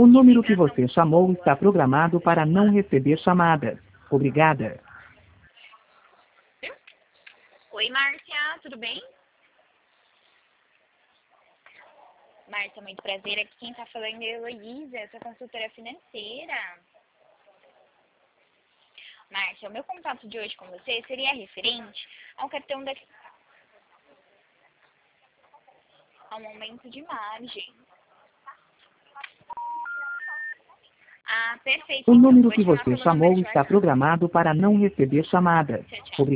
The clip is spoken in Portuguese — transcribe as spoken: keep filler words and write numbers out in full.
O número que você chamou está programado para não receber chamadas. Obrigada. Oi, Márcia, tudo bem? Márcia, muito prazer. Aqui quem tá falando é a Heloísa, sua consultora financeira. Márcia, o meu contato de hoje com você seria referente ao cartão da... ao aumento de margem. Ah, perfeito. O Então, número vou que te chamar você pelo número chamou de está WhatsApp. programado para não receber chamadas. Tchau, tchau. Obrigada.